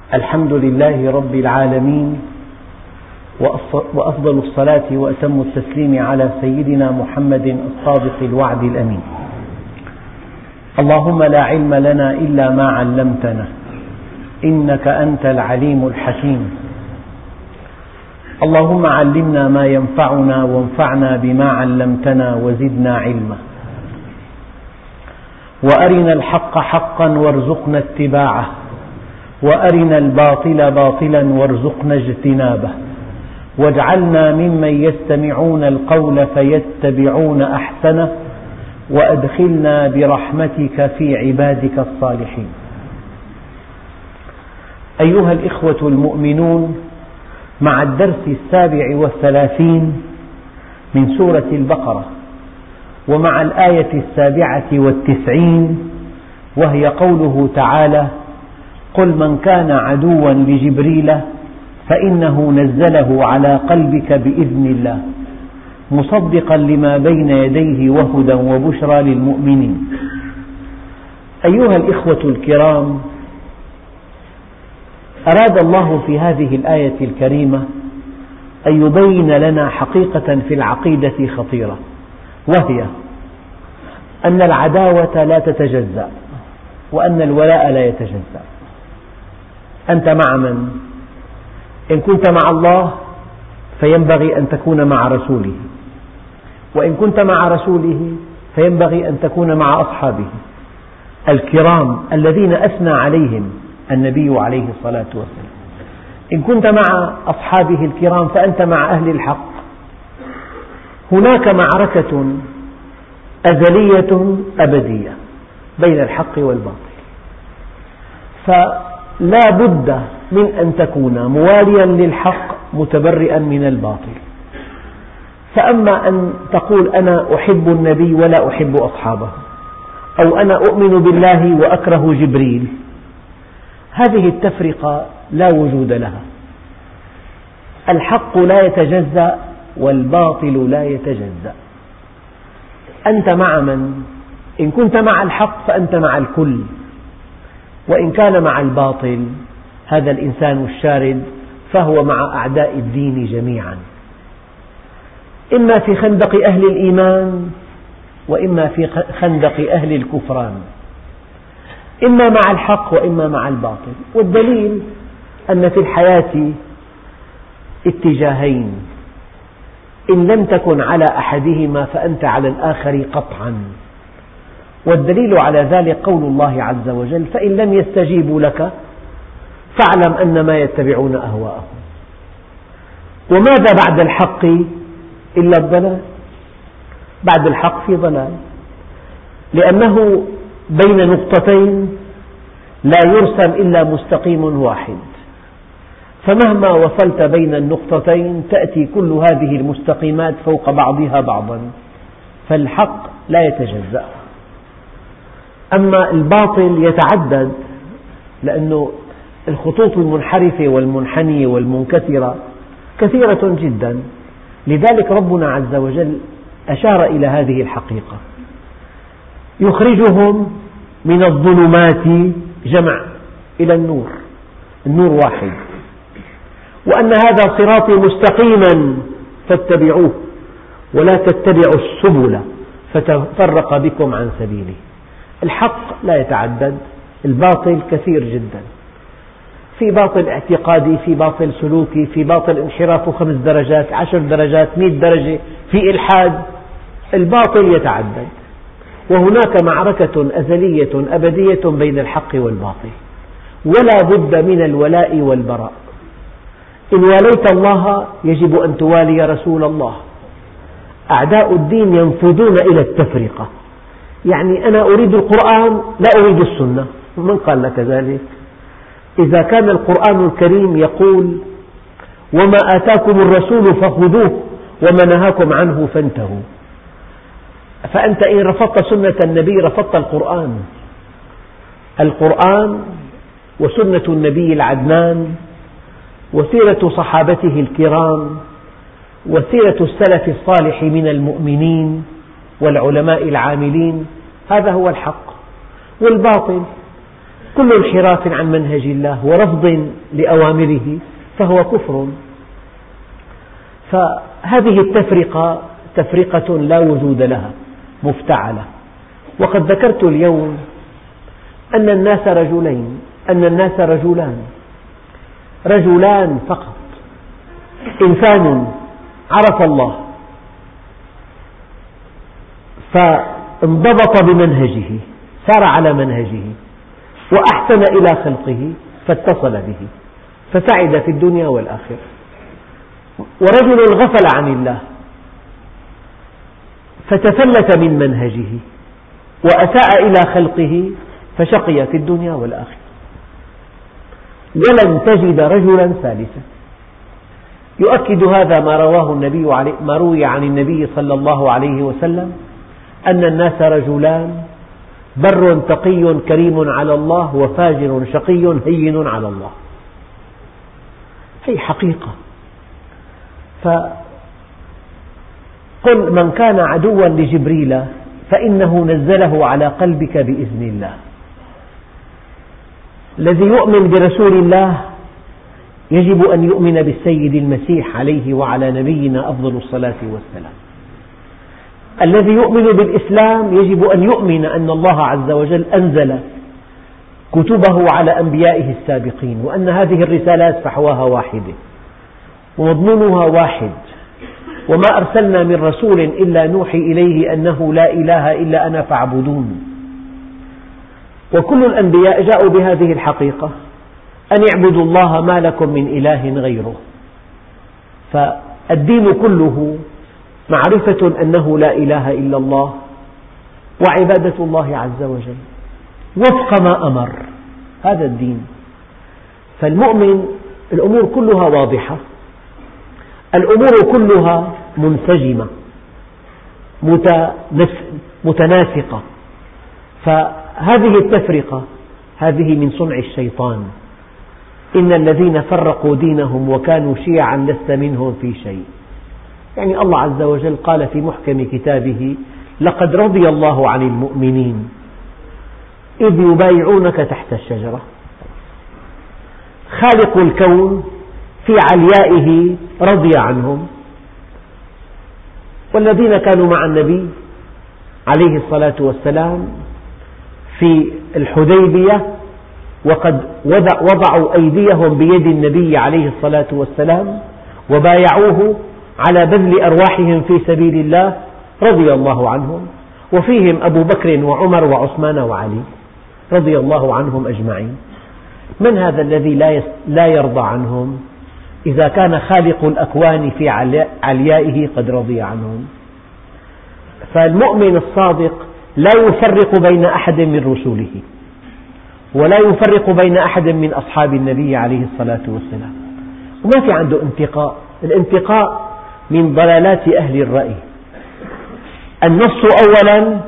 الحمد لله رب العالمين، وأفضل الصلاة وأتم التسليم على سيدنا محمد الصادق الوعد الأمين. اللهم لا علم لنا إلا ما علمتنا إنك أنت العليم الحكيم. اللهم علمنا ما ينفعنا وانفعنا بما علمتنا وزدنا علما، وأرنا الحق حقا وارزقنا اتباعه، وأرنا الباطل باطلا وارزقنا اجتنابه، واجعلنا ممن يستمعون القول فيتبعون أحسنه، وأدخلنا برحمتك في عبادك الصالحين. أيها الإخوة المؤمنون، مع الدرس 37 من سورة البقرة، ومع الآية 97 وهي قوله تعالى: قل من كان عدوا لجبريل فإنه نزله على قلبك بإذن الله مصدقا لما بين يديه وهدى وبشرى للمؤمنين. أيها الإخوة الكرام، أراد الله في هذه الآية الكريمة أن يبين لنا حقيقة في العقيدة خطيرة، وهي أن العداوة لا تتجزأ، وأن الولاء لا يتجزأ. أنت مع من؟ إن كنت مع الله فينبغي أن تكون مع رسوله، وإن كنت مع رسوله فينبغي أن تكون مع أصحابه الكرام الذين أثنى عليهم النبي عليه الصلاة والسلام. إن كنت مع أصحابه الكرام فأنت مع أهل الحق. هناك معركة أزلية أبدية بين الحق والباطل، فلا بد من أن تكون مواليا للحق متبرئا من الباطل. فأما أن تقول أنا أحب النبي ولا أحب أصحابه، أو أنا أؤمن بالله وأكره جبريل، هذه التفرقة لا وجود لها. الحق لا يتجزأ والباطل لا يتجزأ. أنت مع من؟ إن كنت مع الحق فأنت مع الكل، وإن كان مع الباطل هذا الإنسان الشارد فهو مع أعداء الدين جميعا، إما في خندق أهل الإيمان وإما في خندق أهل الكفران، إما مع الحق وإما مع الباطل. والدليل أن في الحياة اتجاهين، إن لم تكن على أحدهما فأنت على الآخر قطعا. والدليل على ذلك قول الله عز وجل: فإن لم يستجيبوا لك فاعلم أنما يتبعون أهواءهم. وماذا بعد الحق إلا الضلال؟ بعد الحق في ضلال، لأنه بين نقطتين لا يرسم إلا مستقيم واحد، فمهما وصلت بين النقطتين تأتي كل هذه المستقيمات فوق بعضها بعضا، فالحق لا يتجزأ. أما الباطل يتعدد، لأن الخطوط المنحرفة والمنحنية والمنكسرة كثيرة جدا. لذلك ربنا عز وجل أشار إلى هذه الحقيقة: يخرجهم من الظلمات جمع إلى النور، النور واحد، وأن هذا صراطي مستقيما فاتبعوه ولا تتبعوا السبل فتفرق بكم عن سبيله. الحق لا يتعدد، الباطل كثير جدا. في باطل اعتقادي، في باطل سلوكي، في باطل انحرافه 5 درجات 10 درجات 100 درجة، في إلحاد. الباطل يتعدد، وهناك معركة أزلية أبدية بين الحق والباطل، ولا بد من الولاء والبراء. إن واليت الله يجب أن توالي رسول الله. أعداء الدين ينفذون إلى التفرقة، يعني أنا أريد القرآن لا أريد السنة. من قال لك ذلك؟ إذا كان القرآن الكريم يقول: وما آتاكم الرسول فخذوه وما نهاكم عنه فانتهوا، فأنت إن رفضت سنة النبي رفضت القرآن. القرآن وسنة النبي العدنان وسيرة صحابته الكرام وسيرة السلف الصالح من المؤمنين والعلماء العاملين، هذا هو الحق. والباطل كل انحراف عن منهج الله ورفض لأوامره فهو كفر. فهذه التفرقة تفرقة لا وجود لها، مفتعلة. وقد ذكرت اليوم أن الناس رجلين، أن الناس رجلان فقط. إنسان عرف الله فانضبط بمنهجه، سار على منهجه، وأحسن إلى خلقه فاتصل به فسعد في الدنيا والآخرة. ورجل غفل عن الله فتفلت من منهجه وأساء إلى خلقه فشقي في الدنيا والآخرة. ولن تجد رجلا ثالثا. يؤكد هذا ما روي عن النبي صلى الله عليه وسلم أن الناس رجلان: بر تقي كريم على الله، وفاجر شقي هين على الله. هي حقيقة. فقل من كان عدوا لجبريل فإنه نزله على قلبك بإذن الله. الذي يؤمن برسول الله يجب أن يؤمن بالسيد المسيح عليه وعلى نبينا أفضل الصلاة والسلام. الذي يؤمن بالإسلام يجب أن يؤمن أن الله عز وجل أنزل كتبه على أنبيائه السابقين، وأن هذه الرسالات فحواها واحدة ومضمونها واحد، وما أرسلنا من رسول إلا نوحي إليه أنه لا إله إلا أنا فاعبدون. وكل الأنبياء جاءوا بهذه الحقيقة: أن اعبدوا الله ما لكم من إله غيره. فالدين كله معرفة أنه لا إله إلا الله وعبادة الله عز وجل وفق ما أمر، هذا الدين. فالمؤمن الأمور كلها واضحة، الأمور كلها منسجمة متناسقة. فهذه التفرقة هذه من صنع الشيطان. إن الذين فرقوا دينهم وكانوا شيعا لست منهم في شيء. يعني الله عز وجل قال في محكم كتابه: لقد رضي الله عن المؤمنين إذ يبايعونك تحت الشجرة. خالق الكون في عليائه رضي عنهم. والذين كانوا مع النبي عليه الصلاة والسلام في الحديبية وقد وضعوا أيديهم بيد النبي عليه الصلاة والسلام وبايعوه على بذل أرواحهم في سبيل الله رضي الله عنهم، وفيهم أبو بكر وعمر وعثمان وعلي رضي الله عنهم أجمعين. من هذا الذي لا يرضى عنهم إذا كان خالق الأكوان في عليائه قد رضي عنهم؟ فالمؤمن الصادق لا يفرق بين أحد من رسله، ولا يفرق بين أحد من أصحاب النبي عليه الصلاة والسلام، وما في عنده انتقاء. الانتقاء من ضلالات أهل الرأي. النص أولا،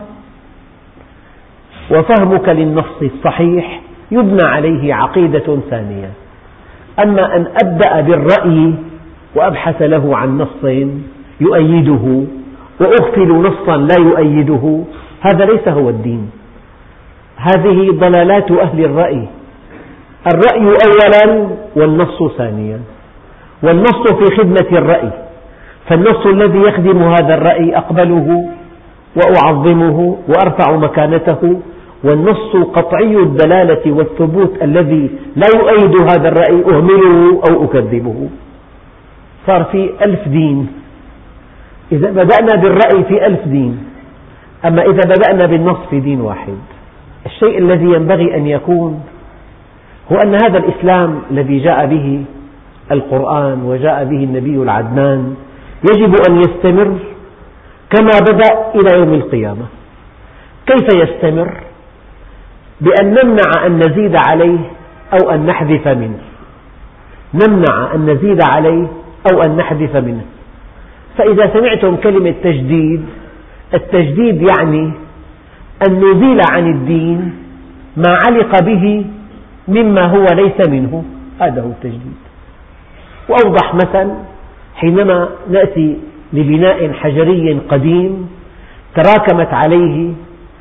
وفهمك للنص الصحيح يبنى عليه عقيدة ثانية. أما أن أبدأ بالرأي وأبحث له عن نص يؤيده وأغفل نصا لا يؤيده، هذا ليس هو الدين. هذه ضلالات أهل الرأي. الرأي أولا والنص ثانيا، والنص في خدمة الرأي. فالنص الذي يخدم هذا الرأي أقبله وأعظمه وأرفع مكانته، والنص قطعي الدلالة والثبوت الذي لا يؤيد هذا الرأي أهمله أو أكذبه. صار في 1000 دين. إذا بدأنا بالرأي في 1000 دين، أما إذا بدأنا بالنص في دين واحد. الشيء الذي ينبغي أن يكون هو أن هذا الإسلام الذي جاء به القرآن وجاء به النبي العدنان يجب أن يستمر كما بدأ إلى يوم القيامة. كيف يستمر؟ بأن نمنع أن نزيد عليه أو أن نحذف منه. نمنع أن نزيد عليه أو أن نحذف منه. فإذا سمعتم كلمة تجديد، التجديد يعني أن نزيل عن الدين ما علق به مما هو ليس منه، هذا هو التجديد. وأوضح مثل: حينما نأتي لبناء حجري قديم تراكمت عليه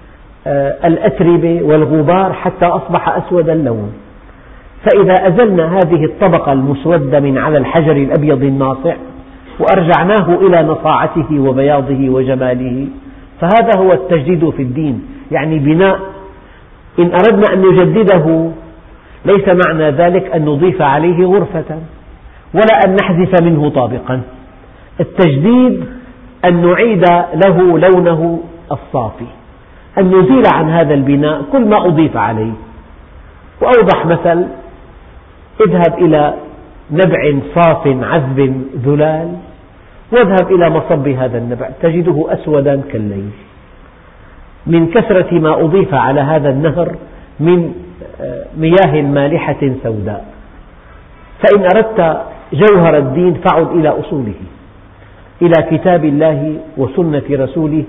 الأتربة والغبار حتى أصبح أسود اللون. فإذا أزلنا هذه الطبقة المسودة من على الحجر الأبيض الناصع وأرجعناه إلى نصاعته وبياضه وجماله، فهذا هو التجديد في الدين. يعني بناء إن أردنا أن نجدده ليس معنى ذلك أن نضيف عليه غرفة ولا أن نحذف منه طابقا. التجديد أن نعيد له لونه الصافي، أن نزيل عن هذا البناء كل ما أضيف عليه. وأوضح مثل: اذهب إلى نبع صاف عذب ذلال واذهب إلى مصب هذا النبع تجده أسودا كالليل من كثرة ما أضيف على هذا النهر من مياه مالحة سوداء. فإن أردت جوهر الدين فعد إلى أصوله، إلى كتاب الله وسنة رسوله،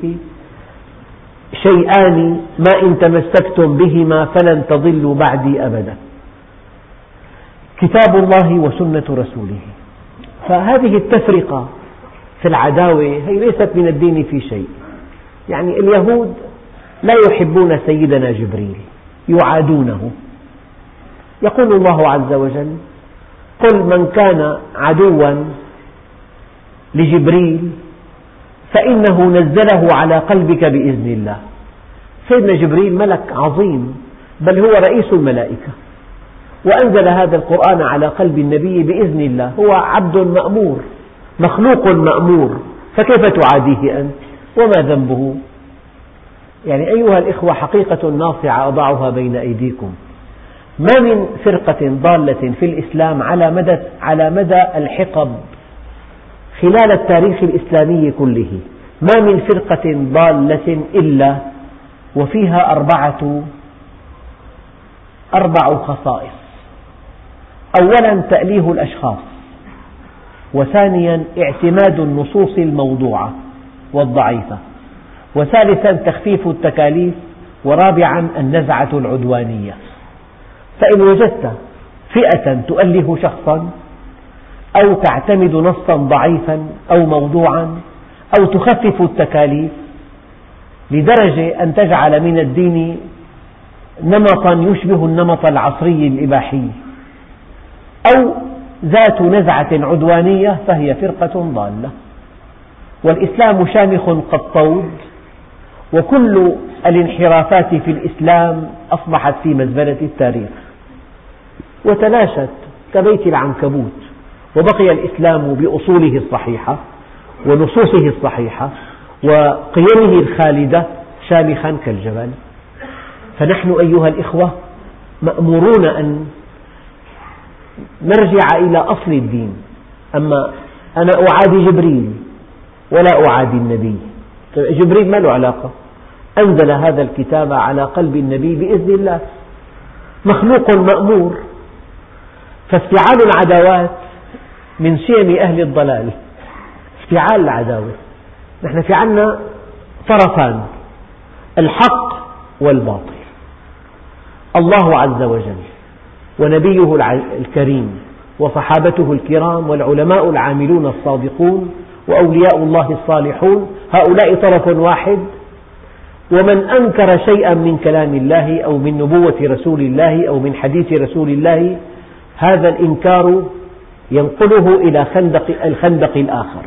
شيئان ما إن تمسكتم بهما فلن تضلوا بعدي أبدا: كتاب الله وسنة رسوله. فهذه التفرقة في العداوة هي ليست من الدين في شيء. يعني اليهود لا يحبون سيدنا جبريل، يعادونه. يقول الله عز وجل: قل من كان عدوا لجبريل فإنه نزله على قلبك بإذن الله. سيدنا جبريل ملك عظيم، بل هو رئيس الملائكة، وأنزل هذا القرآن على قلب النبي بإذن الله. هو عبد مأمور، مخلوق مأمور، فكيف تعاديه أنت؟ وما ذنبه؟ يعني أيها الإخوة، حقيقة ناصعة أضعها بين أيديكم: ما من فرقة ضالة في الإسلام على مدى الحقب خلال التاريخ الإسلامي كله، ما من فرقة ضالة إلا وفيها أربع خصائص: أولا تأليه الأشخاص، وثانيا اعتماد النصوص الموضوعة والضعيفة، وثالثا تخفيف التكاليف، ورابعا النزعة العدوانية. فإن وجدت فئة تؤله شخصا أو تعتمد نصا ضعيفا أو موضوعا أو تخفف التكاليف لدرجة أن تجعل من الدين نمطا يشبه النمط العصري الإباحي أو ذات نزعة عدوانية، فهي فرقة ضالة. والإسلام شامخ كالطود، وكل الانحرافات في الإسلام أصبحت في مزبلة التاريخ وتلاشت كبيت العنكبوت، وبقي الإسلام بأصوله الصحيحة ونصوصه الصحيحة وقيمه الخالدة شامخا كالجبل. فنحن أيها الإخوة مأمورون أن نرجع إلى أصل الدين. أما أنا أعادي جبريل ولا أعادي النبي، جبريل ما له علاقة، أنزل هذا الكتاب على قلب النبي بإذن الله، مخلوق مأمور. فافتعال العداوات من شيم أهل الضلال، افتعال العداوة. نحن في عنا طرفان: الحق والباطل. الله عز وجل ونبيه الكريم وصحابته الكرام والعلماء العاملون الصادقون وأولياء الله الصالحون، هؤلاء طرف واحد. ومن أنكر شيئا من كلام الله أو من نبوة رسول الله أو من حديث رسول الله، هذا الإنكار ينقله إلى الخندق الآخر.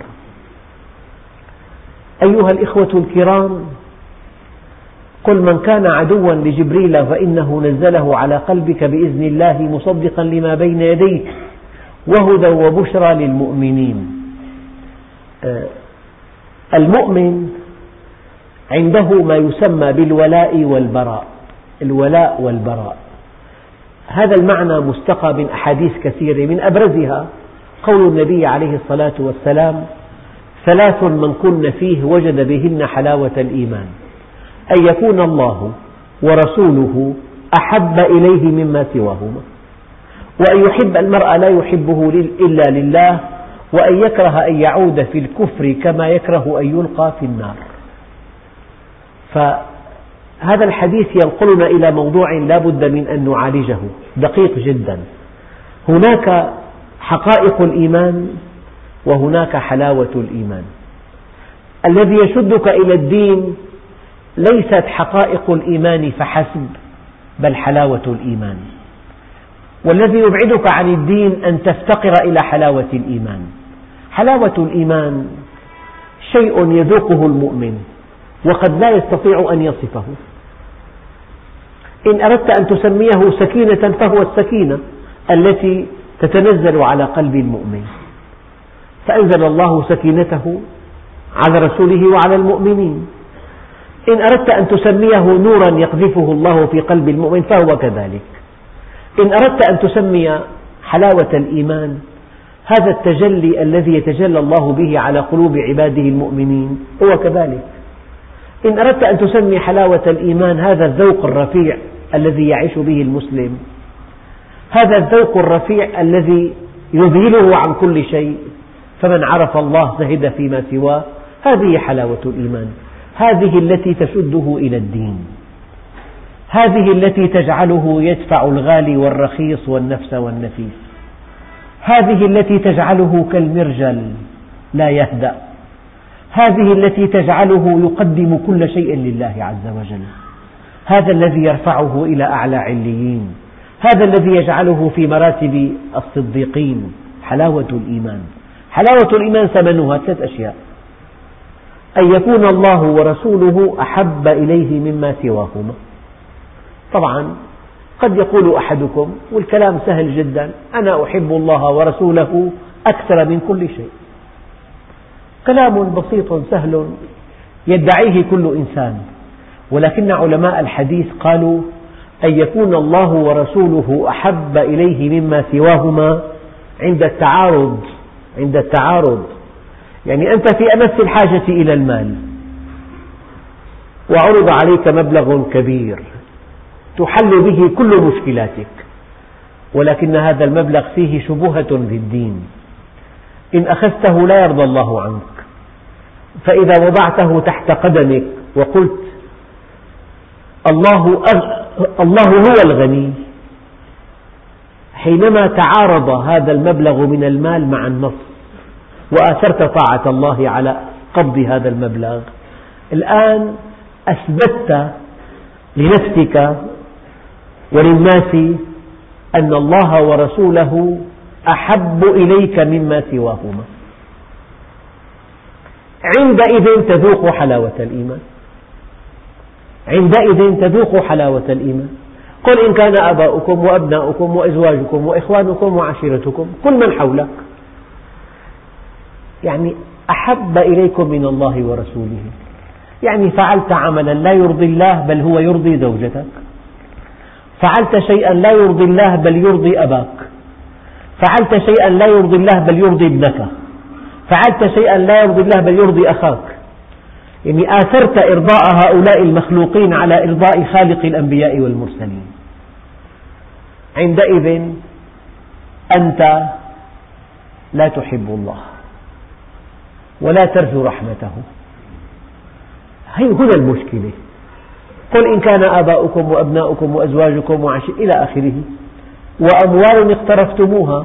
أيها الإخوة الكرام، قل من كان عدوا لجبريل فإنه نزله على قلبك بإذن الله مصدقا لما بين يديه وهدى وبشرى للمؤمنين. المؤمن عنده ما يسمى بالولاء والبراء. الولاء والبراء هذا المعنى مستقى من أحاديث كثيرة، من أبرزها قول النبي عليه الصلاة والسلام: ثلاث من كن فيه وجد بهن حلاوة الإيمان: أن يكون الله ورسوله أحب إليه مما سواهما، وأن يحب المرء لا يحبه إلا لله، وأن يكره أن يعود في الكفر كما يكره أن يلقى في النار. فهذا الحديث ينقلنا إلى موضوع لا بد من أن نعالجه، دقيق جدا. هناك حقائق الإيمان وهناك حلاوة الإيمان. الذي يشدك إلى الدين ليست حقائق الإيمان فحسب، بل حلاوة الإيمان. والذي يبعدك عن الدين أن تفتقر إلى حلاوة الإيمان. حلاوة الإيمان شيء يذوقه المؤمن وقد لا يستطيع أن يصفه. إن أردت أن تسميه سكينة فهو السكينة التي تتنزل على قلب المؤمن، فأنزل الله سكينته على رسوله وعلى المؤمنين. إن أردت أن تسميه نورا يقذفه الله في قلب المؤمن فهو كذلك. إن أردت أن تسمي حلاوة الإيمان هذا التجلي الذي يتجلى الله به على قلوب عباده المؤمنين هو كذلك. إن أردت أن تسمي حلاوة الإيمان هذا الذوق الرفيع الذي يعيش به المسلم، هذا الذوق الرفيع الذي يذهله عن كل شيء، فمن عرف الله زهد فيما سواه، هذه حلاوة الإيمان. هذه التي تشده إلى الدين، هذه التي تجعله يدفع الغالي والرخيص والنفس والنفيس، هذه التي تجعله كالمرجل لا يهدأ، هذه التي تجعله يقدم كل شيء لله عز وجل، هذا الذي يرفعه إلى أعلى عليين، هذا الذي يجعله في مراتب الصديقين. حلاوة الإيمان. حلاوة الإيمان ثمنها 3 أشياء: أن يكون الله ورسوله أحب إليه مما سواهما. طبعا قد يقول أحدكم والكلام سهل جدا: أنا أحب الله ورسوله أكثر من كل شيء. كلام بسيط سهل يدعيه كل إنسان، ولكن علماء الحديث قالوا أن يكون الله ورسوله أحب إليه مما سواهما عند التعارض. يعني أنت في أمس الحاجة إلى المال وعرض عليك مبلغ كبير تحل به كل مشكلاتك، ولكن هذا المبلغ فيه شبهة بالدين، إن أخذته لا يرضى الله عنك، فإذا وضعته تحت قدمك وقلت الله هو الغني، حينما تعارض هذا المبلغ من المال مع النص وآثرت طاعة الله على قبض هذا المبلغ، الآن أثبتت لنفسك وللناس أن الله ورسوله أحب إليك مما سواهما. عندئذ تذوق حلاوة الإيمان. عندئذ تذوق حلاوة الإيمان. قل إن كان آباؤكم وأبناؤكم وأزواجكم وإخوانكم وعشيرتكم كل من حولك، يعني أحب إليكم من الله ورسوله، يعني فعلت عملا لا يرضي الله بل هو يرضي زوجتك، فعلت شيئا لا يرضي الله بل يرضي أباك، فعلت شيئا لا يرضي الله بل يرضي ابنك، فعلت شيئا لا يرضي الله بل يرضي أخاك، يعني آثرت إرضاء هؤلاء المخلوقين على إرضاء خالق الأنبياء والمرسلين. عندئذ أنت لا تحب الله ولا ترجو رحمته. هنا المشكلة. قل إن كان آباؤكم وأبناؤكم وأزواجكم إلى آخره. وأموال اقترفتموها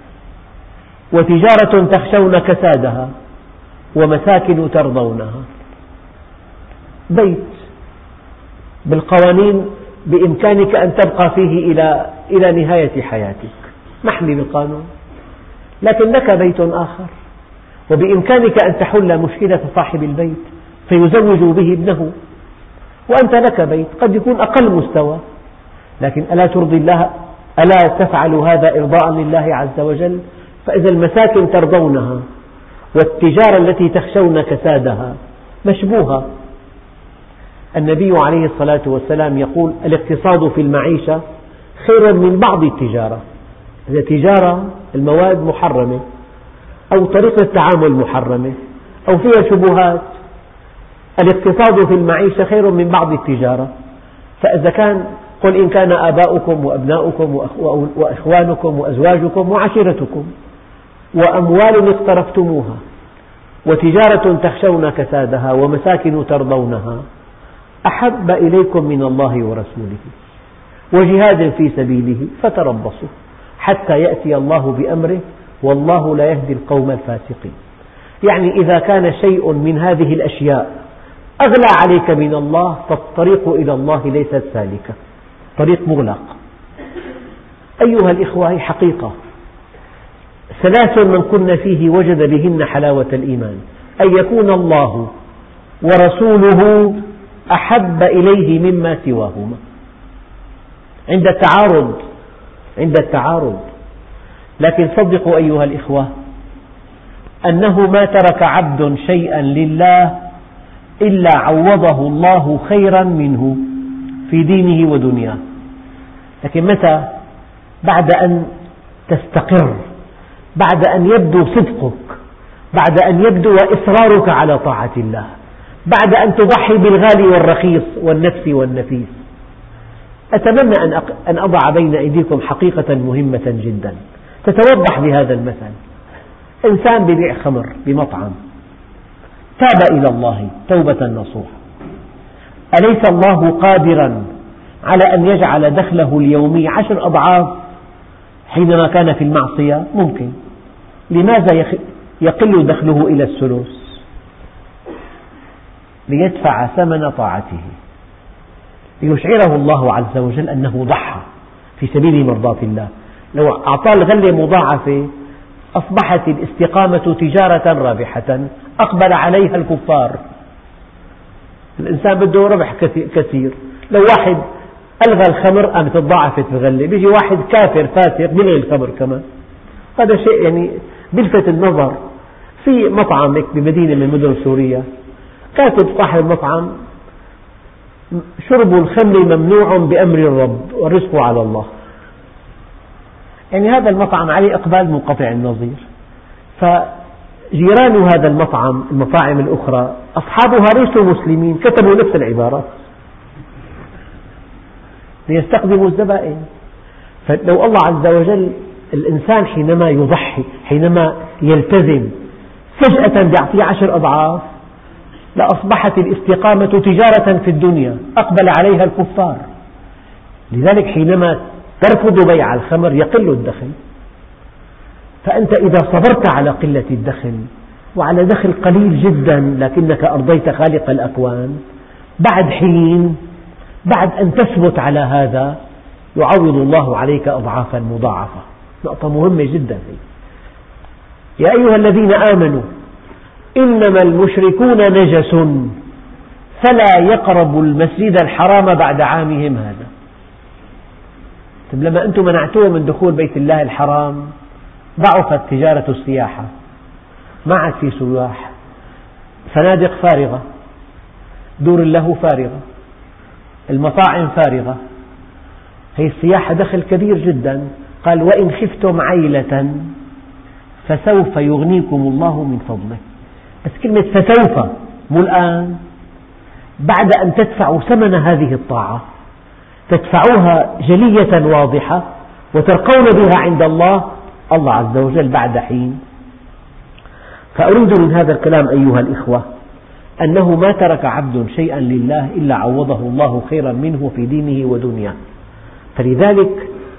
وتجارة تخشون كسادها ومساكن ترضونها. بيت بالقوانين بإمكانك أن تبقى فيه إلى نهاية حياتك، محمي بالقانون، لكن لك بيت آخر وبإمكانك أن تحل مشكلة صاحب البيت فيزوج به ابنه، وأنت لك بيت قد يكون أقل مستوى، لكن ألا ترضي الله؟ ألا تفعل هذا إرضاء لله عز وجل؟ فإذا المساكن ترضونها والتجارة التي تخشون كسادها مشبوهة. النبي عليه الصلاة والسلام يقول: الاقتصاد في المعيشة خير من بعض التجارة. إذا تجارة المواد محرمة أو طريقة التعامل محرمة أو فيها شبهات، الاقتصاد في المعيشة خير من بعض التجارة. فإذا كان قل إن كان آباؤكم وأبناؤكم وإخوانكم وأزواجكم وعشيرتكم وأموال اقترفتموها وتجارة تخشون كسادها ومساكن ترضونها أحب إليكم من الله ورسوله وجهاد في سبيله فتربصوا حتى يأتي الله بأمره والله لا يهدي القوم الفاسقين. يعني إذا كان شيء من هذه الأشياء أغلى عليك من الله، فالطريق إلى الله ليست سالكة، طريق مغلق. أيها الإخوة، هي حقيقة، 3 من كن فيه وجد بهن حلاوة الإيمان: أن يكون الله ورسوله أحب إليه مما سواهما. عند التعارض، لكن صدقوا أيها الإخوة أنه ما ترك عبد شيئا لله إلا عوضه الله خيرا منه في دينه ودنياه. لكن متى؟ بعد أن تستقر، بعد أن يبدو صدقك، بعد أن يبدو إصرارك على طاعة الله، بعد أن تضحي بالغالي والرخيص والنفس والنفيس. أتمنى أن أضع بين أيديكم حقيقة مهمة جدا تتوضح بهذا المثل. إنسان يبيع خمر بمطعم، تاب إلى الله توبة نصوحة، أليس الله قادرا على أن يجعل دخله اليومي 10 أضعاف حينما كان في المعصية؟ ممكن. لماذا يقل دخله إلى الثلث؟ ليدفع ثمن طاعته، ليشعره الله عز وجل أنه ضحى في سبيل مرضاة الله. لو أعطاه الغلة مضاعفة أصبحت الاستقامة تجارة رابحة أقبل عليها الكفار. الإنسان بده ربح كثير، لو واحد ألغى الخمر قامت تضاعفت الغلة، بيجي واحد كافر فاسق بيلغي الخمر كمان. هذا شيء يعني بيلفت النظر. في مطعم بمدينة من مدن سوريا كاتب صاحب المطعم: شرب الخمر ممنوع بأمر الرب والرزق على الله. يعني هذا المطعم عليه إقبال منقطع النظير، فجيران هذا المطعم المطاعم الأخرى أصحابها ليسوا مسلمين كتبوا نفس العبارات ليستخدموا الزبائن. فلو الله عز وجل الإنسان حينما يضحي، حينما يلتزم، فجأة يعطيه 10 أضعاف، لأصبحت الاستقامة تجارة في الدنيا أقبل عليها الكفار. لذلك حينما ترفض بيع الخمر يقل الدخل. فأنت إذا صبرت على قلة الدخل وعلى دخل قليل جدا لكنك أرضيت خالق الأكوان، بعد حين، بعد أن تثبت على هذا، يعوض الله عليك أضعافا مضاعفة. نقطة مهمة جدا. يا أيها الذين آمنوا إنما المشركون نجس فلا يقربوا المسجد الحرام بعد عامهم هذا. طيب لما أنتم منعتوهم من دخول بيت الله الحرام ضعفت تجارة السياحة، ما عاد في سياح، فنادق فارغة، دور اللهو فارغة، المطاعم فارغة. هي السياحة دخل كبير جدا. قال: وإن خفتم عيلة فسوف يغنيكم الله من فضله. بس كلمة فسوف، مو الآن، بعد أن تدفعوا ثمن هذه الطاعة، تدفعوها جلية واضحة وترقون بها عند الله عز وجل بعد حين. فأريد من هذا الكلام أيها الإخوة أنه ما ترك عبد شيئا لله إلا عوضه الله خيرا منه في دينه ودنياه. فلذلك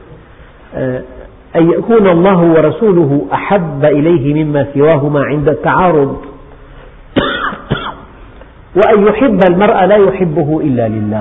أن يكون الله ورسوله أحب إليه مما سواهما عند التعارض، وأن يحب المرء لا يحبه إلا لله.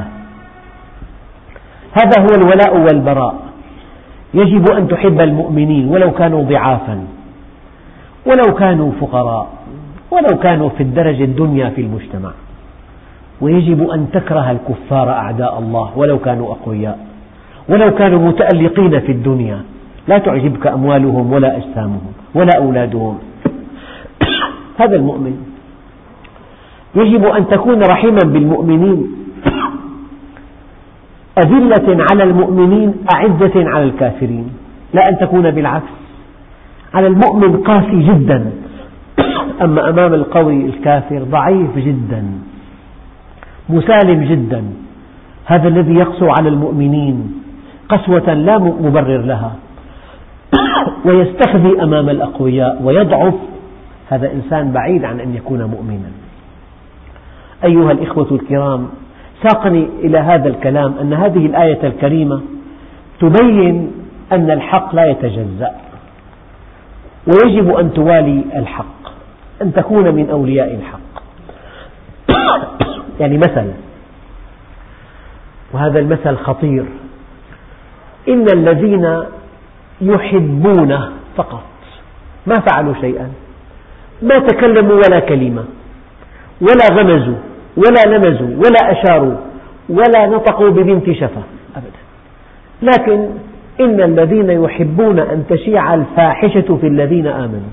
هذا هو الولاء والبراء. يجب أن تحب المؤمنين ولو كانوا ضعافا، ولو كانوا فقراء، ولو كانوا في الدرجة الدنيا في المجتمع. ويجب أن تكره الكفار أعداء الله ولو كانوا أقوياء، ولو كانوا متألقين في الدنيا. لا تعجبك أموالهم ولا أجسامهم ولا أولادهم. هذا المؤمن. يجب أن تكون رحيما بالمؤمنين، أذلة على المؤمنين أعزة على الكافرين، لا أن تكون بالعكس. على المؤمن قاسي جدا، أما أمام القوي الكافر ضعيف جدا، مسالم جدا. هذا الذي يقسو على المؤمنين قسوة لا مبرر لها، ويستخزي أمام الأقوياء ويضعف، هذا إنسان بعيد عن أن يكون مؤمنا. أيها الإخوة الكرام، ساقني إلى هذا الكلام أن هذه الآية الكريمة تبين أن الحق لا يتجزأ، ويجب أن توالي الحق، أن تكون من أولياء الحق. يعني مثل، وهذا المثل خطير. إن الذين يحبون فقط، ما فعلوا شيئا، ما تكلموا ولا كلمة، ولا غمزوا ولا لمزوا ولا أشاروا ولا نطقوا ببنت شفة أبدا، لكن إن الذين يحبون أن تشيع الفاحشة في الذين آمنوا،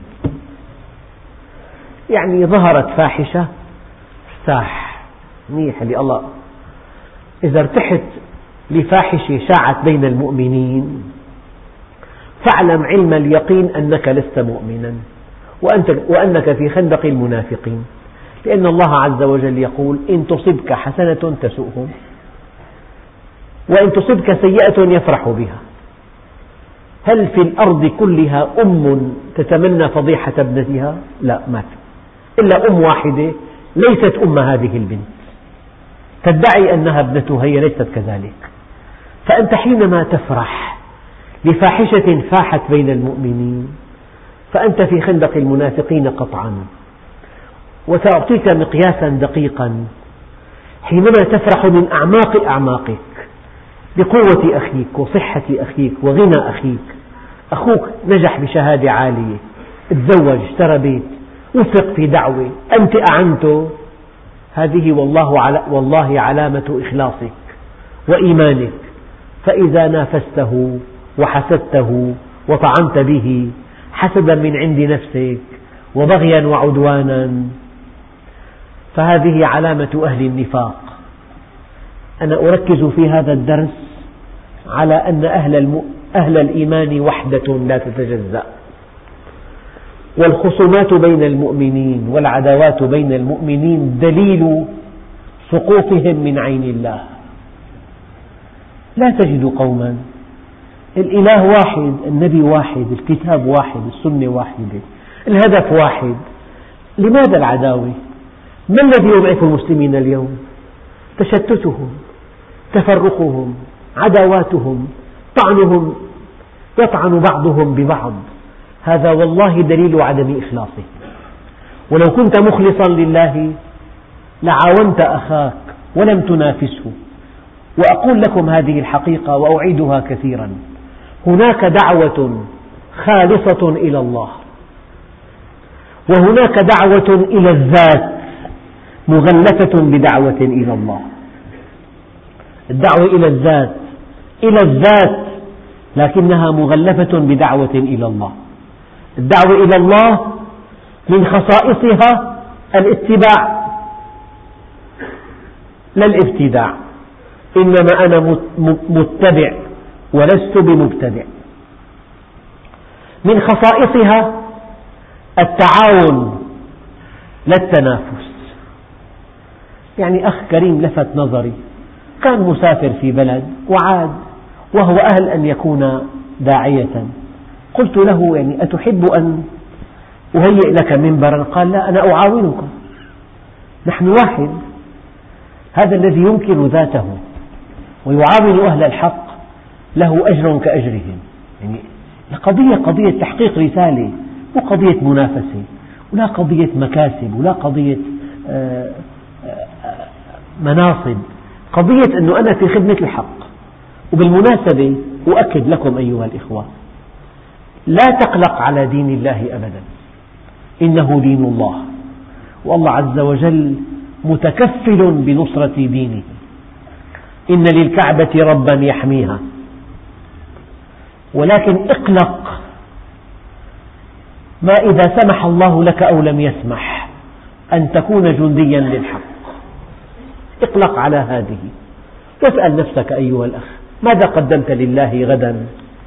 يعني ظهرت فاحشة ارتاح منيح الله. إذا ارتحت لفاحشة شاعت بين المؤمنين فاعلم علم اليقين أنك لست مؤمنا وأنك في خندق المنافقين، لأن الله عز وجل يقول إن تصبك حسنة تسؤهم وإن تصبك سيئة يفرح بها. هل في الأرض كلها أم تتمنى فضيحة ابنتها؟ لا، ما في، إلا أم واحدة ليست أم هذه البنت، تدعي أنها ابنتها، هي ليست كذلك. فأنت حينما تفرح لفاحشة فاحت بين المؤمنين فأنت في خندق المنافقين قطعا. وسأعطيك مقياسا دقيقا، حينما تفرح من أعماق أعماقك بقوة أخيك وصحة أخيك وغنى أخيك، أخوك نجح بشهادة عالية، تزوج، اشترى بيت، وفق في دعوة، أنت أعنته، هذه والله علامة إخلاصك وإيمانك. فإذا نافسته وحسدته وطعنت به حسدا من عند نفسك وبغيا وعدوانا فهذه علامة أهل النفاق. أنا أركز في هذا الدرس على أن أهل الإيمان وحدة لا تتجزأ، والخصومات بين المؤمنين والعداوات بين المؤمنين دليل سقوطهم من عين الله. لا تجد قوما الإله واحد، النبي واحد، الكتاب واحد، السنة واحدة، الهدف واحد، لماذا العداوة؟ ما الذي يضعف المسلمين اليوم؟ تشتتهم، تفرقهم، عداواتهم، طعنهم، يطعن بعضهم ببعض، هذا والله دليل عدم إخلاصه. ولو كنت مخلصا لله لعاونت أخاك ولم تنافسه. وأقول لكم هذه الحقيقة وأعيدها كثيرا، هناك دعوة خالصة إلى الله، وهناك دعوة إلى الذات مغلفة بدعوة إلى الله. الدعوة إلى الذات لكنها مغلفة بدعوة إلى الله. الدعوة إلى الله من خصائصها الاتباع لا الابتداع، إنما أنا متبع ولست بمبتدع. من خصائصها التعاون لا التنافس. يعني أخ كريم لفت نظري، كان مسافر في بلد وعاد وهو أهل أن يكون داعية، قلت له يعني أتحب أن أهيئ لك منبرا؟ قال لا، أنا أعاونك، نحن واحد. هذا الذي ينكر ذاته ويعاون أهل الحق له أجر كأجرهم. يعني القضية قضية تحقيق رسالة، مو قضية منافسة، ولا قضية مكاسب، ولا قضية مناصب، قضية أنه أنا في خدمة الحق. وبالمناسبة أؤكد لكم أيها الإخوة، لا تقلق على دين الله أبدا، إنه دين الله، والله عز وجل متكفل بنصرة دينه. إن للكعبة ربا يحميها. ولكن اقلق ما إذا سمح الله لك أو لم يسمح أن تكون جنديا للحق. اقلق على هذه، واسأل نفسك أيها الأخ، ماذا قدمت لله غدا؟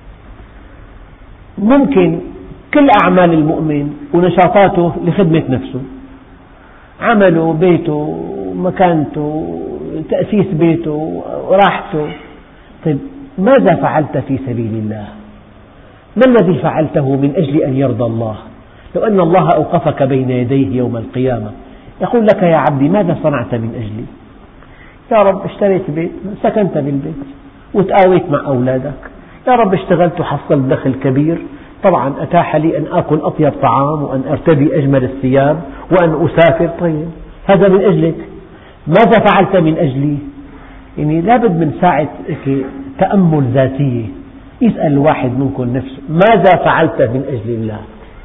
ممكن كل أعمال المؤمن ونشاطاته لخدمة نفسه، عمله، بيته، مكانته، تأسيس بيته، راحته. طيب ماذا فعلت في سبيل الله؟ ما الذي فعلته من أجل أن يرضى الله؟ لو أن الله أوقفك بين يديه يوم القيامة يقول لك يا عبدي ماذا صنعت من أجلي؟ يا رب اشتريت بيت، سكنت بالبيت وتآويت مع أولادك. يا رب اشتغلت وحصلت دخل كبير، طبعا أتاح لي أن آكل أطيب طعام وأن أرتدي أجمل الثياب وأن أسافر. طيب هذا من أجلك. ماذا فعلت من أجلي؟ يعني لابد من ساعة تأمل ذاتية، يسأل الواحد منكم نفسه ماذا فعلت من أجل الله؟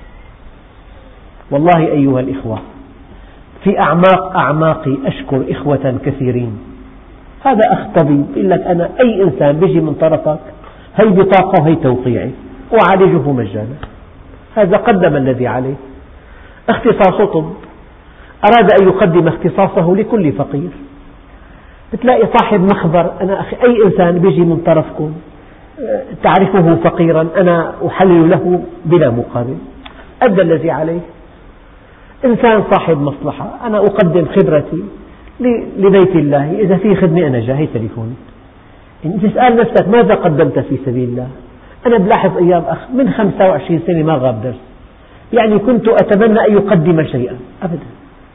والله أيها الإخوة، في أعماق أعماقي أشكر إخوة كثيرين. هذا أخ طبيب يقول لك أنا أي إنسان بيجي من طرفك هي بطاقة وهي توقيعي وأعالجه مجانا، هذا قدم الذي عليه. اختصاصه طب، أراد أن يقدم اختصاصه لكل فقير. بتلاقي صاحب مخبر، أنا أخي أي إنسان بيجي من طرفكم تعرفه فقيرا أنا أحلل له بلا مقابل، أدى الذي عليه. إنسان صاحب مصلحة، أنا أقدم خبرتي لبيت الله، إذا في خدمة أنا جاهز تليفوني. تسأل نفسك ماذا قدمت في سبيل الله؟ أنا بلاحظ أيام أخ من 25 سنة ما غاب درس، يعني كنت أتمنى أن يقدم شيئا، أبدا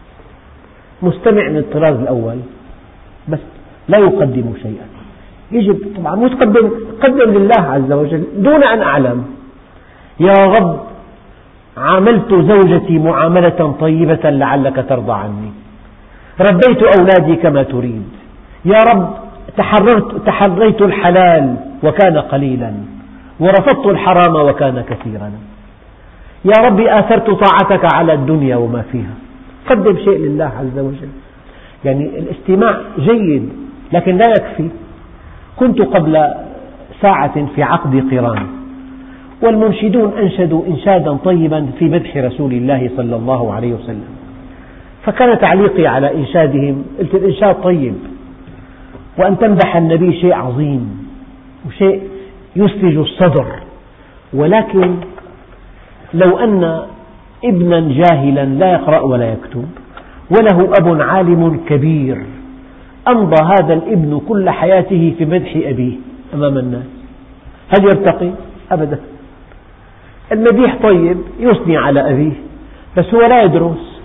مستمع من الطراز الأول بس لا يقدم شيئا. يجب طبعا قدم لله عز وجل دون أن أعلم. يا رب عاملت زوجتي معاملة طيبة لعلك ترضى عني، ربيت أولادي كما تريد، يا رب تحريت الحلال وكان قليلا ورفضت الحرام وكان كثيرا، يا رب آثرت طاعتك على الدنيا وما فيها. قدم شيء لله عز وجل. يعني الاستماع جيد لكن لا يكفي. كنت قبل ساعة في عقد قران، والمنشدون أنشدوا إنشادا طيبا في مدح رسول الله صلى الله عليه وسلم، فكان تعليقي على إنشادهم قلت الإنشاد طيب، وأن تمدح النبي شيء عظيم وشيء يثلج الصدر، ولكن لو أن ابنا جاهلا لا يقرأ ولا يكتب وله أب عالم كبير أمضى هذا الابن كل حياته في مدح أبيه أمام الناس، هل يرتقي؟ أبدا. المديح طيب يثني على أبيه بس هو لا يدرس.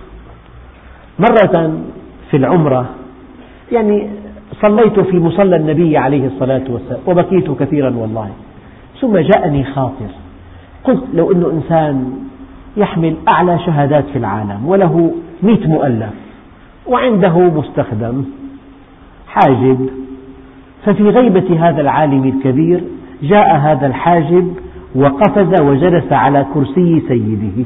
مرة في العمرة يعني صليت في مصلى النبي عليه الصلاة والسلام وبكيت كثيرا والله، ثم جاءني خاطر، قلت لو أنه إنسان يحمل أعلى شهادات في العالم وله 100 مؤلف وعنده مستخدم حاجب، ففي غيبة هذا العالم الكبير جاء هذا الحاجب وقفز وجلس على كرسي سيده،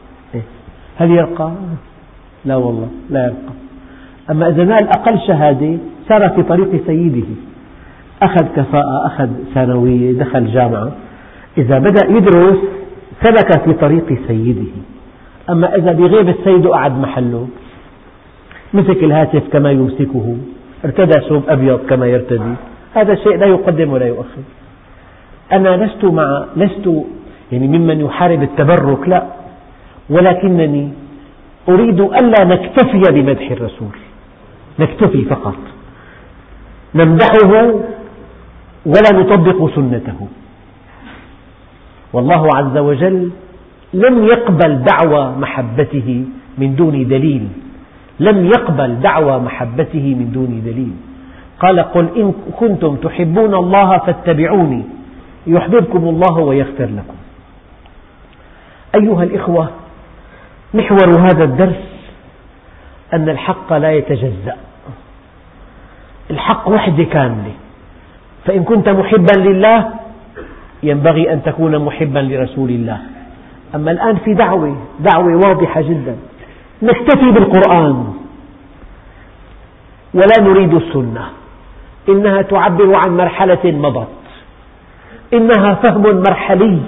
هل يرقى؟ لا والله لا يرقى. أما إذا نال أقل شهادة سار في طريق سيده، أخذ كفاءة، أخذ ثانوية، دخل جامعة، إذا بدأ يدرس سلك في طريق سيده. أما إذا بغيب السيد قعد محله، مسك الهاتف كما يمسكه، ارتدى ثوب أبيض كما يرتدي، هذا الشيء لا يقدم ولا يؤخر. أنا لست يعني ممن يحارب التبرك، لا، ولكنني أريد ألا نكتفي بمدح الرسول، نكتفي فقط، نمدحه ولا نطبق سنته. والله عز وجل لم يقبل دعوى محبته من دون دليل، لم يقبل دعوى محبته من دون دليل. قال قل إن كنتم تحبون الله فاتبعوني يحببكم الله ويغفر لكم. أيها الإخوة، محور هذا الدرس أن الحق لا يتجزأ، الحق وحدة كاملة، فإن كنت محبا لله ينبغي أن تكون محبا لرسول الله. أما الآن في دعوة واضحة جدا، نكتفي بالقرآن ولا نريد السنة، إنها تعبر عن مرحلة مضت، إنها فهم مرحلي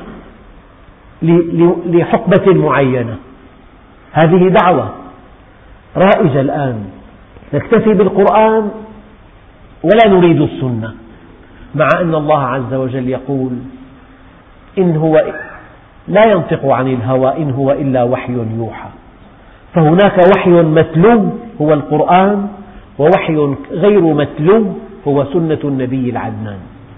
لحقبة معينة. هذه دعوة رائجة الآن، نكتفي بالقرآن ولا نريد السنة، مع أن الله عز وجل يقول إن هو لا ينطق عن الهوى إن هو إلا وحي يوحى. فهناك وحي متلو هو القرآن، ووحي غير متلو هو سنة النبي العدنان.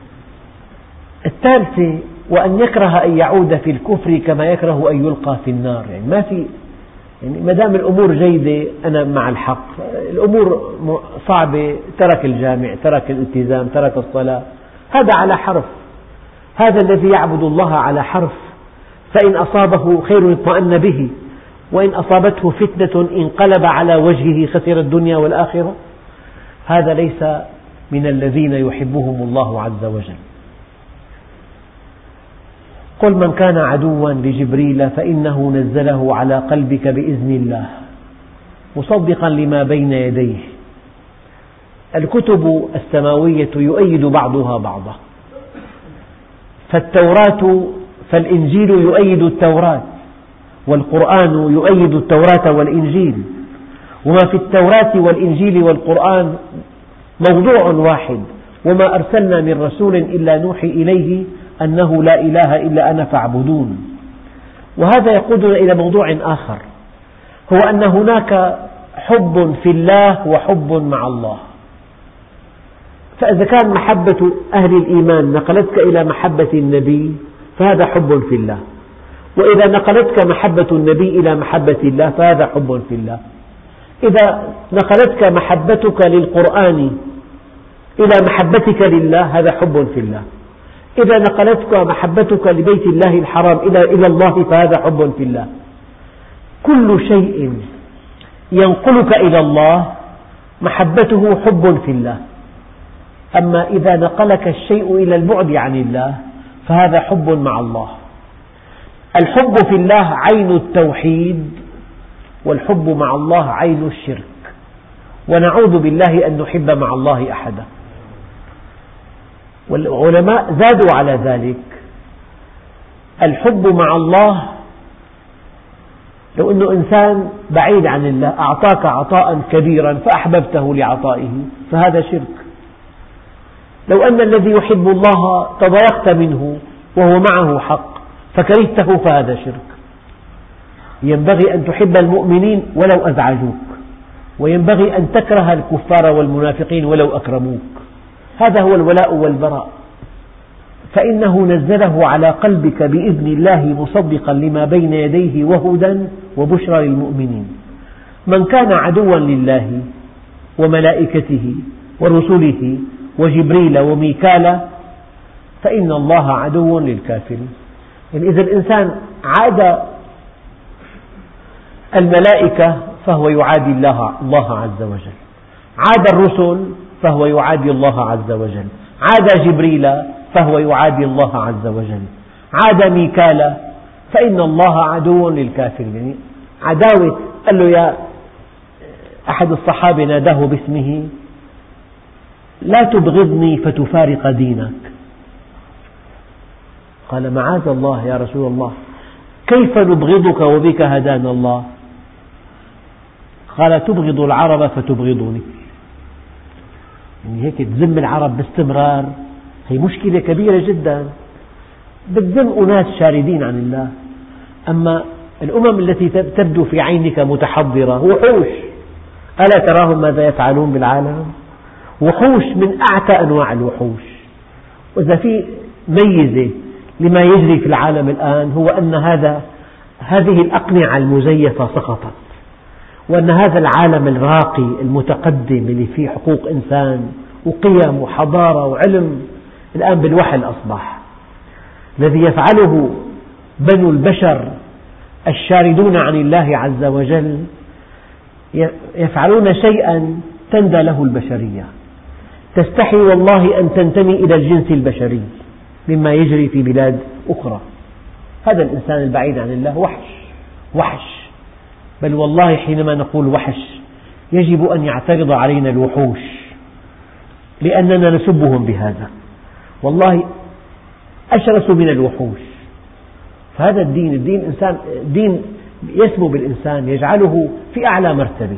الثالثة وأن يكره أن يعود في الكفر كما يكره أن يلقى في النار. يعني ما في، يعني ما دام الأمور جيدة أنا مع الحق، الأمور صعبة ترك الجامع، ترك الالتزام، ترك الصلاة، هذا على حرف. هذا الذي يعبد الله على حرف، فإن أصابه خير اطمأن به، وإن أصابته فتنة انقلب على وجهه خسر الدنيا والآخرة. هذا ليس من الذين يحبهم الله عز وجل. قل من كان عدوا لجبريل فإنه نزله على قلبك بإذن الله مصدقا لما بين يديه. الكتب السماوية يؤيد بعضها بعضا، فالإنجيل يؤيد التوراة، والقرآن يؤيد التوراة والإنجيل، وما في التوراة والإنجيل والقرآن موضوع واحد: وما أرسلنا من رسول إلا نوحي إليه أنه لا إله إلا أنا فاعبدون. وهذا يقودنا إلى موضوع آخر، هو أن هناك حب في الله وحب مع الله. فإذا كان محبة أهل الإيمان نقلتك إلى محبة النبي فهذا حب في الله، وإذا نقلتك محبة النبي إلى محبة الله فهذا حب في الله. إذا نقلتك محبتك للقرآن إلى محبتك لله هذا حب في الله. إذا نقلتك محبتك لبيت الله الحرام إلى الله فهذا حب في الله. كل شيء ينقلك إلى الله محبته حب في الله. أما إذا نقلك الشيء إلى البعد عن الله فهذا حب مع الله. الحب في الله عين التوحيد، والحب مع الله عين الشرك، ونعوذ بالله أن نحب مع الله أحدا. والعلماء زادوا على ذلك: الحب مع الله لو أنه إنسان بعيد عن الله أعطاك عطاء كبيرا فأحببته لعطائه فهذا شرك. لو أن الذي يحب الله تضايقت منه وهو معه حق فكرهته فهذا شرك. ينبغي أن تحب المؤمنين ولو أزعجوك، وينبغي أن تكره الكفار والمنافقين ولو أكرموك. هذا هو الولاء والبراء. فإنه نزله على قلبك بإذن الله مصدقا لما بين يديه وهدى وبشرى للمؤمنين. من كان عدوا لله وملائكته ورسله وجبريل وميكال فإن الله عدو للكافرين. يعني إذا الإنسان عاد الملائكة فهو يعادي الله عز وجل، عاد الرسل فهو يعادي الله عز وجل، عاد جبريل فهو يعادي الله عز وجل، عاد ميكال فإن الله عدو للكافرين. يعني عداوة. قال له يا أحد الصحابة ناداه باسمه: لا تبغضني فتفارق دينك. قال: معاذ الله يا رسول الله، كيف نبغضك وبك هدانا الله؟ قال: تبغض العرب فتبغضني. يعني هيك تذم العرب باستمرار هي مشكلة كبيرة جدا. بتذم أناس شاردين عن الله. أما الأمم التي تبدو في عينك متحضرة وحوش، ألا تراهم ماذا يفعلون بالعالم؟ وحوش من أعتى أنواع الوحوش. وإذا في ميزة لما يجري في العالم الآن هو أن هذه الأقنعة المزيفة سقطت، وأن هذا العالم الراقي المتقدم اللي فيه حقوق إنسان وقيم وحضارة وعلم الآن بالوحل أصبح. الذي يفعله بنو البشر الشاردون عن الله عز وجل يفعلون شيئا تندى له البشرية، تستحي والله أن تنتمي إلى الجنس البشري مما يجري في بلاد أخرى. هذا الإنسان البعيد عن الله وحش. بل والله حينما نقول وحش يجب أن يعترض علينا الوحوش، لأننا نسبهم بهذا. والله أشرس من الوحوش. فهذا الدين يسمو بالإنسان، يجعله في أعلى مرتبة.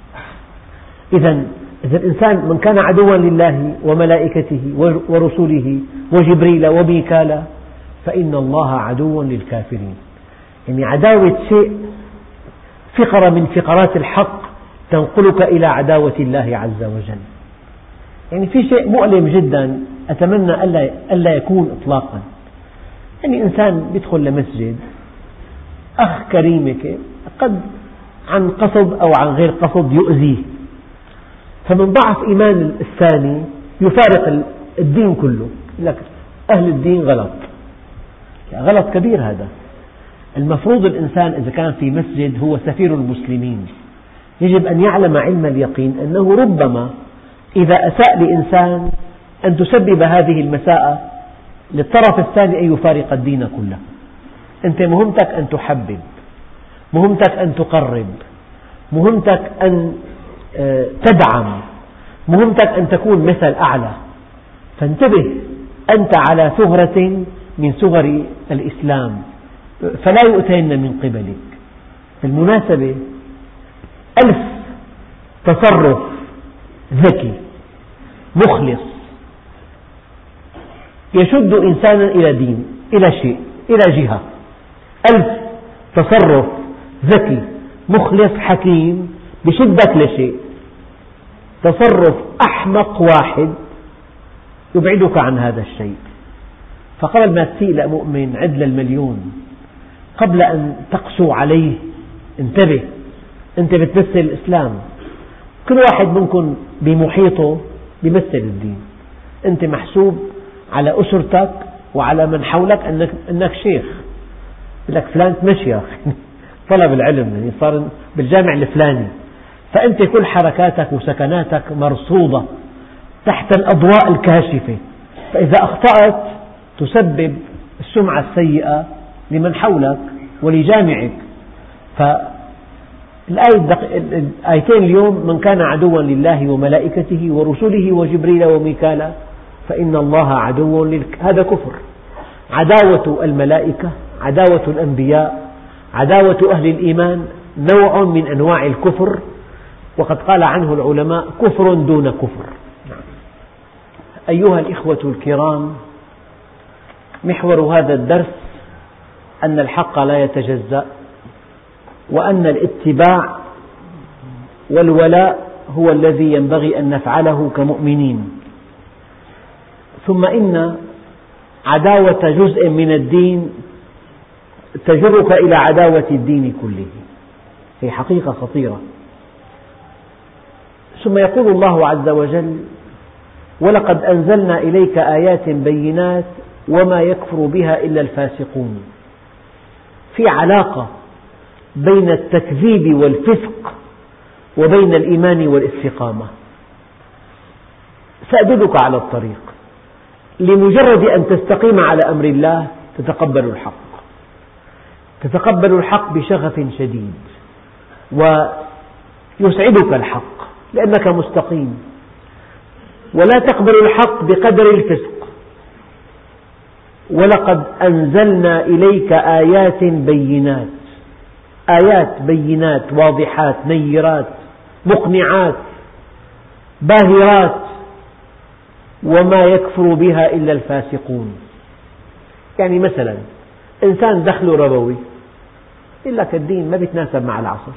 إذا الإنسان من كان عدوا لله وملائكته ورسله وجبريل وميكال فإن الله عدو للكافرين. يعني عداوة شيء فقرة من فقرات الحق تنقلك إلى عداوة الله عز وجل. يعني في شيء مؤلم جدا أتمنى ألا يكون إطلاقا. يعني إنسان يدخل لمسجد، أخ كريم قد عن قصد أو عن غير قصد يؤذيه، فمن ضعف إيمان الثاني يفارق الدين كله. لك أهل الدين غلط، غلط كبير هذا. المفروض الإنسان إذا كان في مسجد هو سفير المسلمين، يجب أن يعلم علم اليقين أنه ربما إذا أساء لإنسان أن تسبب هذه المساءة للطرف الثاني أن يفارق الدين كله. أنت مهمتك أن تحبب، مهمتك أن تقرب، مهمتك أن تدعم، مهمتك أن تكون مثل أعلى. فانتبه، أنت على ثغرة من ثغر الإسلام فلا يؤتين من قبلك. بالمناسبة 1000 تصرف ذكي مخلص يشد إنسانا إلى دين، إلى شيء، إلى جهة. 1000 تصرف ذكي مخلص حكيم بشدك لشيء. تصرف أحمق واحد يبعدك عن هذا الشيء. فقبل ما تسيء لمؤمن عد للمليون، قبل أن تقسو عليه انتبه، أنت بتمثل الإسلام. كل واحد منكم بمحيطه بيمثل الدين. أنت محسوب على أسرتك وعلى من حولك أنك شيخ. يقول لك فلان مشيخ طلب العلم، يعني صار بالجامع الفلاني. فأنت كل حركاتك وسكناتك مرصودة تحت الأضواء الكاشفة، فإذا أخطأت تسبب السمعة السيئة لمن حولك ولجامعك. الآيتين اليوم: من كان عدوا لله وملائكته ورسله وجبريل وميكالا فإن الله عدو هذا كفر. عداوة الملائكة، عداوة الأنبياء، عداوة أهل الإيمان نوع من أنواع الكفر، وقد قال عنه العلماء: كفر دون كفر. أيها الإخوة الكرام، محور هذا الدرس أن الحق لا يتجزأ، وأن الاتباع والولاء هو الذي ينبغي أن نفعله كمؤمنين. ثم إن عداوة جزء من الدين تجرك إلى عداوة الدين كله، هي حقيقة خطيرة. ثم يقول الله عز وجل: ولقد أنزلنا إليك آيات بينات وما يكفر بها إلا الفاسقون. في علاقة بين التكذيب والفسق وبين الإيمان والاستقامة. سأدلك على الطريق. لمجرد أن تستقيم على أمر الله تتقبل الحق، تتقبل الحق بشغف شديد، ويسعدك الحق لأنك مستقيم. ولا تقبل الحق بقدر الفسق. ولقد أنزلنا إليك آيات بينات، آيات بينات واضحات نيرات مقنعات باهرات، وما يكفر بها إلا الفاسقون. يعني مثلا إنسان دخله ربوي، يقول لك الدين ما بيتناسب مع العصر.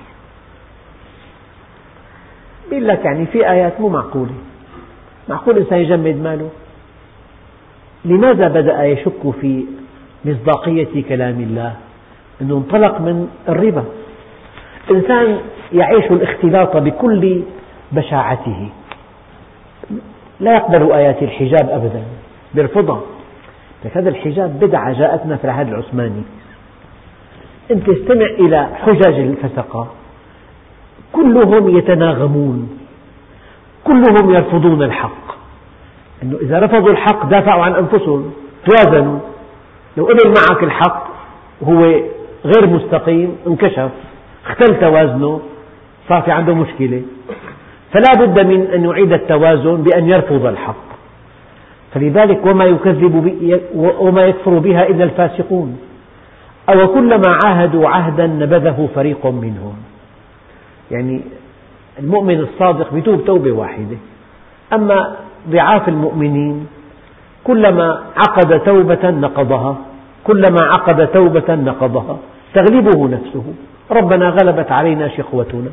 يقول لك يعني في آيات مو معقولة، معقول إنسان يجمد ماله؟ لماذا بدأ يشك في مصداقية كلام الله؟ أنه انطلق من الربا. إنسان يعيش الاختلاط بكل بشاعته، لا يقبل آيات الحجاب أبدا، يرفضها. هذا الحجاب بدعة جاءتنا في العهد العثماني. أنت استمع إلى حجج الفسقة، كلهم يتناغمون، كلهم يرفضون الحق. أنه إذا رفضوا الحق دافعوا عن أنفسهم، توازنوا. لو قبل معك الحق وهو غير مستقيم انكشف، اختل توازنه، صار في عنده مشكلة. فلا بد من أن يعيد التوازن بأن يرفض الحق. فلذلك وما يكفر بها إلا الفاسقون. أو كلما عاهدوا عهدا نبذه فريق منهم. يعني المؤمن الصادق بيتوب توبة واحدة، أما ضعاف المؤمنين كلما عقد توبة نقضها، كلما عقد توبة نقضها، تغلبه نفسه: ربنا غلبت علينا شقوتنا.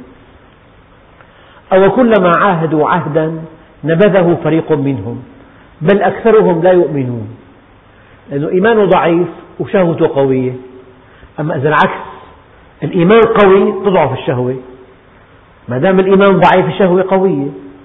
أو كلما عاهدوا عهدا نبذه فريق منهم بل أكثرهم لا يؤمنون. لأنه إيمانه ضعيف وشهوته قوية. أما إذا العكس، الإيمان قوي تضعف الشهوة، ما دام الإيمان ضعيف الشهوة قوية.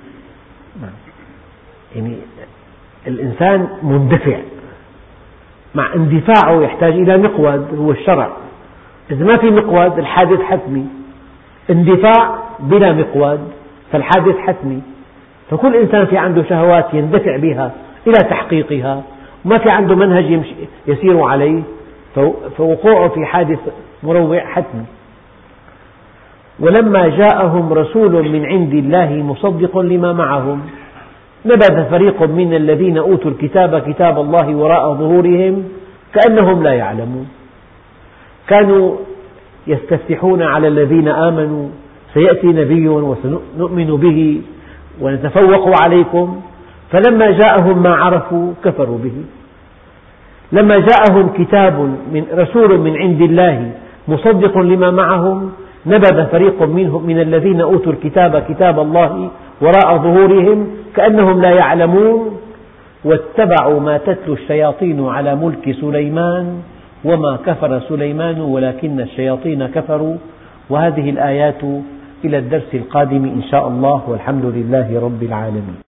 يعني الإنسان مندفع، مع اندفاعه يحتاج إلى مقود هو الشرع. إذا ما في مقود الحادث حتمي. اندفاع بلا مقود فالحادث حتمي. فكل إنسان في عنده شهوات يندفع بها إلى تحقيقها، وما في عنده منهج يسير عليه، فوقوعه في حادث مروع حتمي. ولما جاءهم رسول من عند الله مصدق لما معهم نبذ فريق من الذين أوتوا الكتاب كتاب الله وراء ظهورهم كأنهم لا يعلمون. كانوا يستفتحون على الذين آمنوا سيأتي نبي وسنؤمن به ونتفوق عليكم، فلما جاءهم ما عرفوا كفروا به. لما جاءهم رسول من عند الله مصدق لما معهم نبذ فريق منهم من الذين أوتوا الكتاب كتاب الله وراء ظهورهم كأنهم لا يعلمون واتبعوا ما تتلو الشياطين على ملك سليمان وما كفر سليمان ولكن الشياطين كفروا. وهذه الآيات إلى الدرس القادم إن شاء الله، والحمد لله رب العالمين.